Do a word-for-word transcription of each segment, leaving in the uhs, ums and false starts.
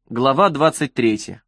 Глава двадцать третья.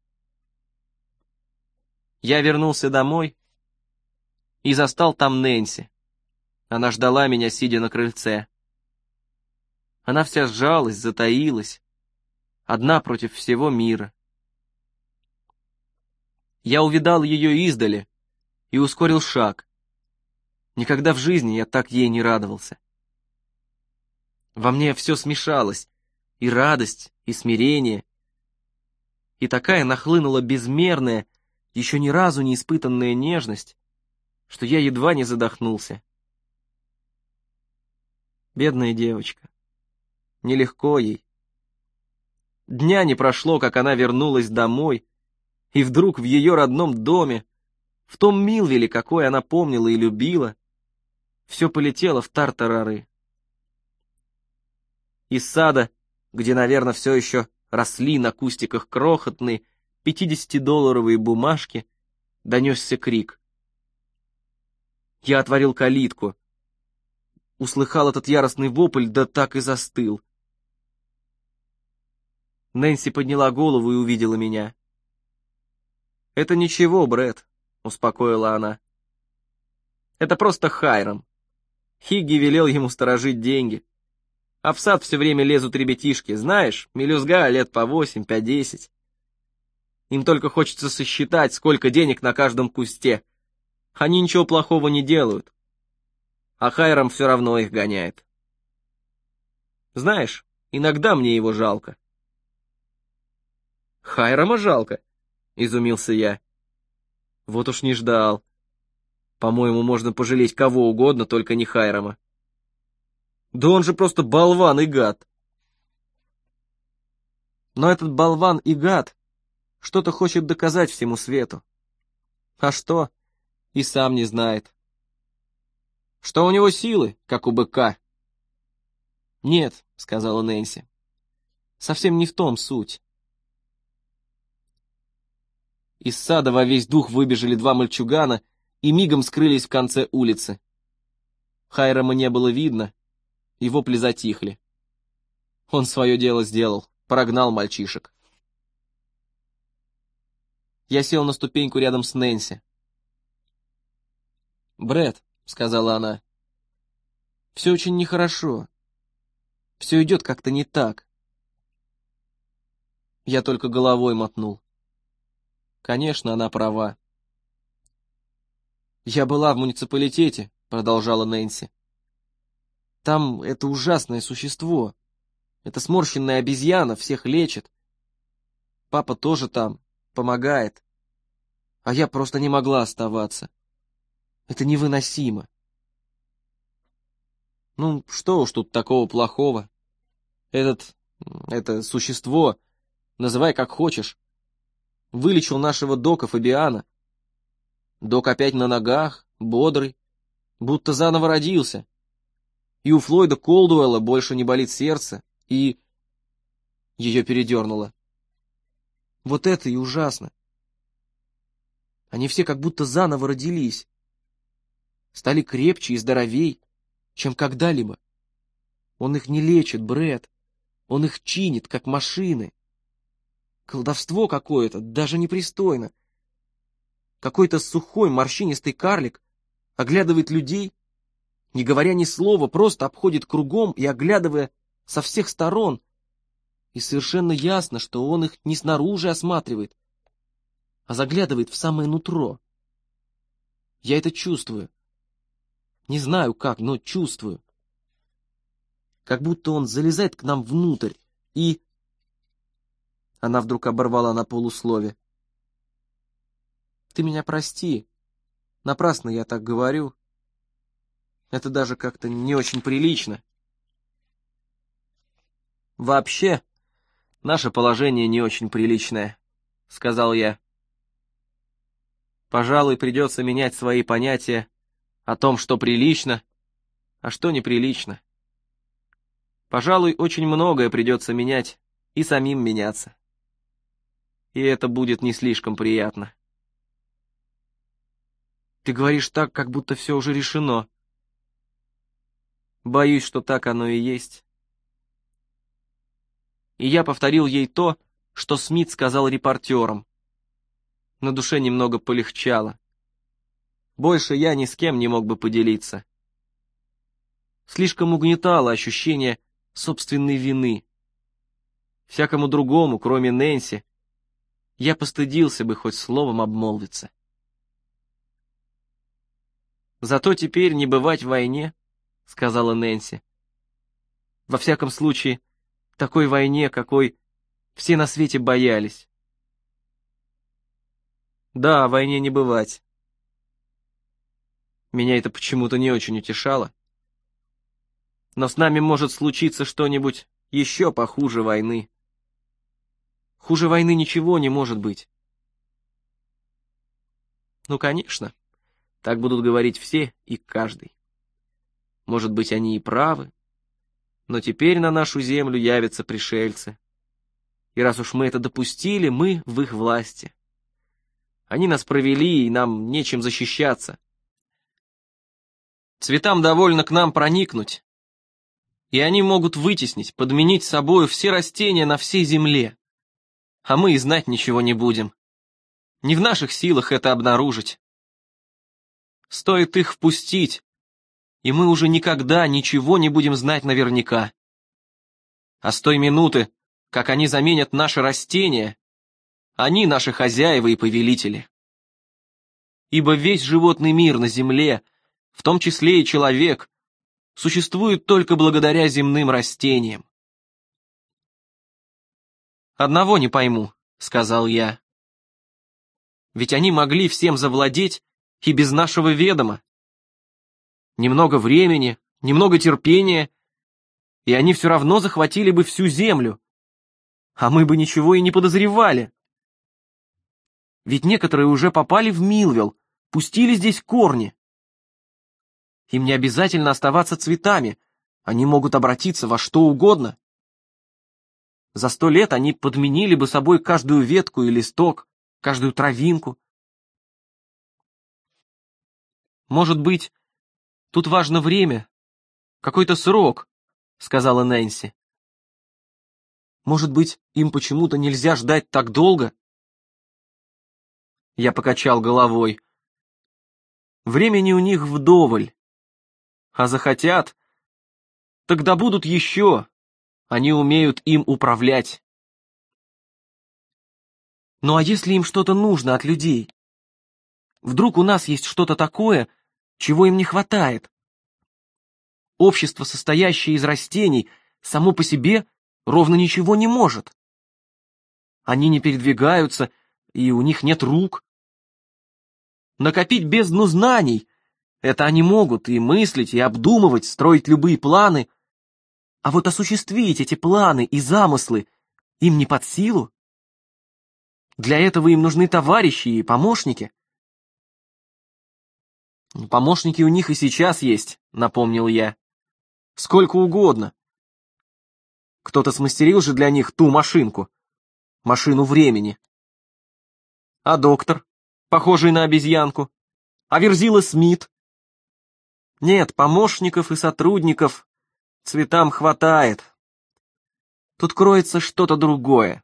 Я вернулся домой и застал там Нэнси. Она ждала меня, сидя на крыльце. Она вся сжалась, затаилась, одна против всего мира. Я увидал ее издали и ускорил шаг. Никогда в жизни я так ей не радовался. Во мне все смешалось, и радость, и смирение, и такая нахлынула безмерная, еще ни разу не испытанная нежность, что я едва не задохнулся. Бедная девочка. Нелегко ей. Дня не прошло, как она вернулась домой, и вдруг в ее родном доме, в том Милвилле, какой она помнила и любила, все полетело в тартарары. Из сада, где, наверное, все еще росли на кустиках крохотные пятидесятидолларовые бумажки, донесся крик. Я отворил калитку, услыхал этот яростный вопль, да так и застыл. Нэнси подняла голову и увидела меня. «Это ничего, Брэд», — успокоила она. «Это просто Хайрам. Хигги велел ему сторожить деньги. А в сад все время лезут ребятишки, знаешь, мелюзга лет по восемь, по десять. Им только хочется сосчитать, сколько денег на каждом кусте. Они ничего плохого не делают. А Хайрам все равно их гоняет. Знаешь, иногда мне его жалко». «Хайрама жалко?» — изумился я. «Вот уж не ждал. По-моему, можно пожалеть кого угодно, только не Хайрама. Да он же просто болван и гад». Но этот болван и гад что-то хочет доказать всему свету. А что? И сам не знает. Что у него силы, как у быка? «Нет», — сказала Нэнси, — «совсем не в том суть». Из сада во весь дух выбежали два мальчугана и мигом скрылись в конце улицы. Хайрама не было видно, и вопли затихли. Он свое дело сделал, прогнал мальчишек. Я сел на ступеньку рядом с Нэнси. «Брэд», — сказала она, — «все очень нехорошо. Все идет как-то не так». Я только головой мотнул. Конечно, она права. «Я была в муниципалитете», — продолжала Нэнси. «Там это ужасное существо. Это сморщенная обезьяна, всех лечит. Папа тоже там, помогает. А я просто не могла оставаться. Это невыносимо». «Ну, что уж тут такого плохого? Этот, это существо, называй как хочешь, вылечил нашего Дока Фабиана. Док опять на ногах, бодрый, будто заново родился. И у Флойда Колдуэлла больше не болит сердце, и...» Ее передернуло. «Вот это и ужасно. Они все как будто заново родились. Стали крепче и здоровей, чем когда-либо. Он их не лечит, Брэд. Он их чинит, как машины. Колдовство какое-то, даже непристойно. Какой-то сухой морщинистый карлик оглядывает людей, не говоря ни слова, просто обходит кругом и оглядывая со всех сторон. И совершенно ясно, что он их не снаружи осматривает, а заглядывает в самое нутро. Я это чувствую. Не знаю как, но чувствую. Как будто он залезает к нам внутрь и... Она вдруг оборвала на полуслове. «Ты меня прости. Напрасно я так говорю. Это даже как-то не очень прилично». «Вообще, наше положение не очень приличное», — сказал я. «Пожалуй, придется менять свои понятия о том, что прилично, а что неприлично. Пожалуй, очень многое придется менять и самим меняться. И это будет не слишком приятно». «Ты говоришь так, как будто все уже решено». «Боюсь, что так оно и есть». И я повторил ей то, что Смит сказал репортерам. На душе немного полегчало. Больше я ни с кем не мог бы поделиться. Слишком угнетало ощущение собственной вины. Всякому другому, кроме Нэнси, я постыдился бы хоть словом обмолвиться. «Зато теперь не бывать в войне», — сказала Нэнси. «Во всяком случае, такой войне, какой все на свете боялись». «Да, войне не бывать». Меня это почему-то не очень утешало. Но с нами может случиться что-нибудь еще похуже войны. Хуже войны ничего не может быть. Ну, конечно, так будут говорить все и каждый. Может быть, они и правы, но теперь на нашу землю явятся пришельцы. И раз уж мы это допустили, мы в их власти. Они нас провели, и нам нечем защищаться. Цветам довольно к нам проникнуть, и они могут вытеснить, подменить собою все растения на всей земле. А мы и знать ничего не будем. Не в наших силах это обнаружить. Стоит их впустить, и мы уже никогда ничего не будем знать наверняка. А с той минуты, как они заменят наши растения, они наши хозяева и повелители. Ибо весь животный мир на земле, в том числе и человек, существует только благодаря земным растениям. «Одного не пойму», — сказал я. «Ведь они могли всем завладеть и без нашего ведома. Немного времени, немного терпения, и они все равно захватили бы всю землю, а мы бы ничего и не подозревали. Ведь некоторые уже попали в Милвилл, пустили здесь корни. Им не обязательно оставаться цветами, они могут обратиться во что угодно. За сто лет они подменили бы собой каждую ветку и листок, каждую травинку. Может быть, тут важно время, какой-то срок, сказала Нэнси. Может быть, им почему-то нельзя ждать так долго? Я покачал головой. Времени у них вдоволь. А захотят, тогда будут еще. Они умеют им управлять. Ну а если им что-то нужно от людей? Вдруг у нас есть что-то такое, чего им не хватает? Общество, состоящее из растений, само по себе ровно ничего не может. Они не передвигаются, и у них нет рук. Накопить бездну знаний — это они могут, и мыслить, и обдумывать, строить любые планы. А вот осуществить эти планы и замыслы им не под силу. Для этого им нужны товарищи и помощники. Помощники у них и сейчас есть, напомнил я. Сколько угодно. Кто-то смастерил же для них ту машинку. Машину времени. А доктор, похожий на обезьянку? А Верзила Смит? Нет, помощников и сотрудников цветам хватает. Тут кроется что-то другое.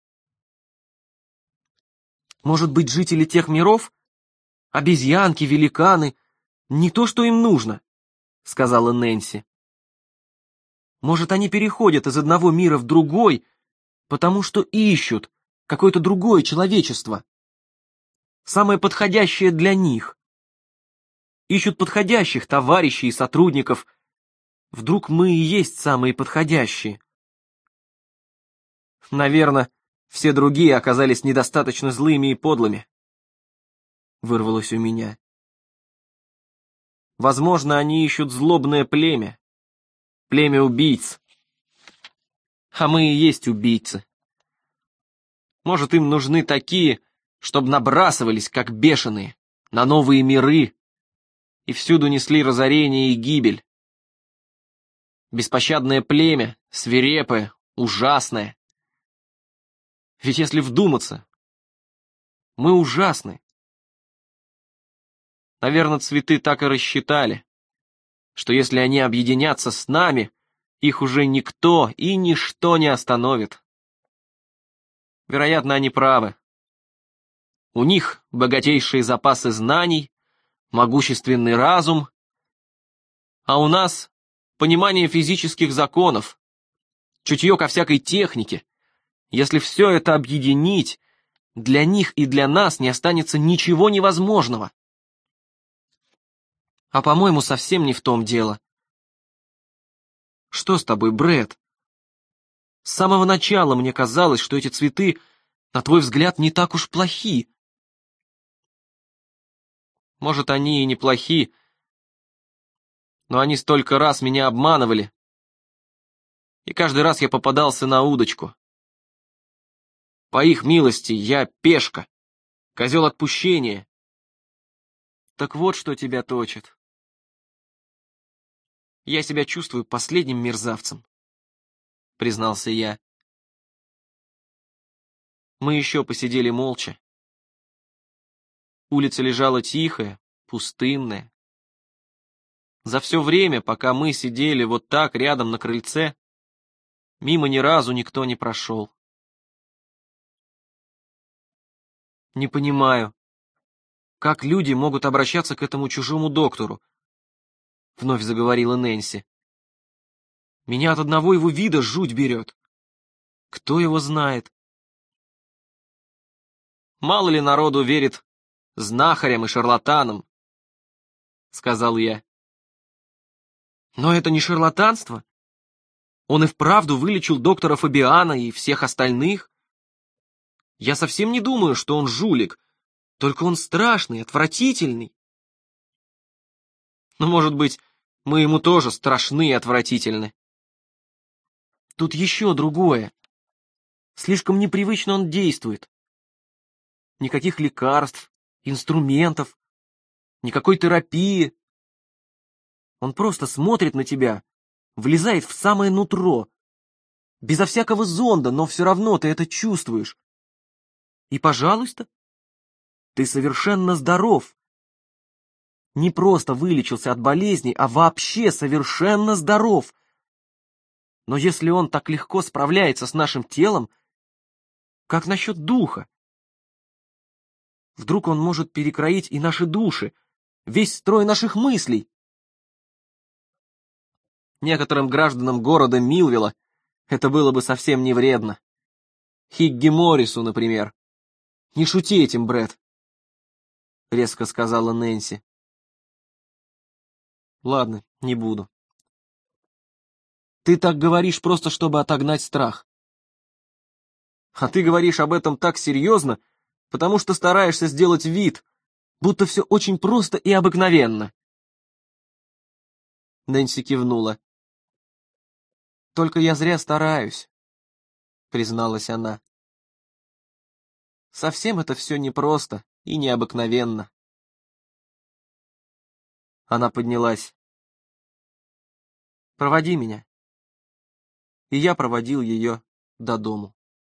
Может быть, жители тех миров, обезьянки, великаны, не то, что им нужно, сказала Нэнси. Может, они переходят из одного мира в другой, потому что ищут какое-то другое человечество, самое подходящее для них. Ищут подходящих товарищей и сотрудников. Вдруг мы и есть самые подходящие. Наверное, все другие оказались недостаточно злыми и подлыми. Вырвалось у меня. Возможно, они ищут злобное племя. Племя убийц. А мы и есть убийцы. Может, им нужны такие, чтобы набрасывались, как бешеные, на новые миры и всюду несли разорение и гибель. Беспощадное племя, свирепое, ужасное. Ведь если вдуматься, мы ужасны. Наверное, цветы так и рассчитали, что если они объединятся с нами, их уже никто и ничто не остановит. Вероятно, они правы. У них богатейшие запасы знаний, могущественный разум, а у нас понимание физических законов, чутье ко всякой технике. Если все это объединить, для них и для нас не останется ничего невозможного. А, по-моему, совсем не в том дело. Что с тобой, Брэд? С самого начала мне казалось, что эти цветы, на твой взгляд, не так уж плохи. Может, они и неплохи, но они столько раз меня обманывали, и каждый раз я попадался на удочку. По их милости я пешка, козел отпущения. Так вот, что тебя точит. Я себя чувствую последним мерзавцем, признался я. Мы еще посидели молча. Улица лежала тихая, пустынная. За все время, пока мы сидели вот так рядом на крыльце, мимо ни разу никто не прошел. Не понимаю, как люди могут обращаться к этому чужому доктору, вновь заговорила Нэнси. Меня от одного его вида жуть берет. Кто его знает? Мало ли народу верит знахарям и шарлатанам, сказал я. Но это не шарлатанство. Он и вправду вылечил доктора Фабиана и всех остальных. Я совсем не думаю, что он жулик, только он страшный, отвратительный. Но, может быть, мы ему тоже страшны и отвратительны. Тут еще другое. Слишком непривычно он действует. Никаких лекарств, инструментов, никакой терапии. Он просто смотрит на тебя, влезает в самое нутро. Безо всякого зонда, но все равно ты это чувствуешь. И, пожалуйста, ты совершенно здоров. Не просто вылечился от болезни, а вообще совершенно здоров. Но если он так легко справляется с нашим телом, как насчет духа? Вдруг он может перекроить и наши души, весь строй наших мыслей? Некоторым гражданам города Милвилла это было бы совсем не вредно. Хигги Моррису, например. Не шути этим, Брэд, — резко сказала Нэнси. Ладно, не буду. Ты так говоришь просто, чтобы отогнать страх. А ты говоришь об этом так серьезно, потому что стараешься сделать вид, будто все очень просто и обыкновенно. Нэнси кивнула. Только я зря стараюсь, призналась она. Совсем это все непросто и необыкновенно. Она поднялась. Проводи меня. И я проводил ее до дому.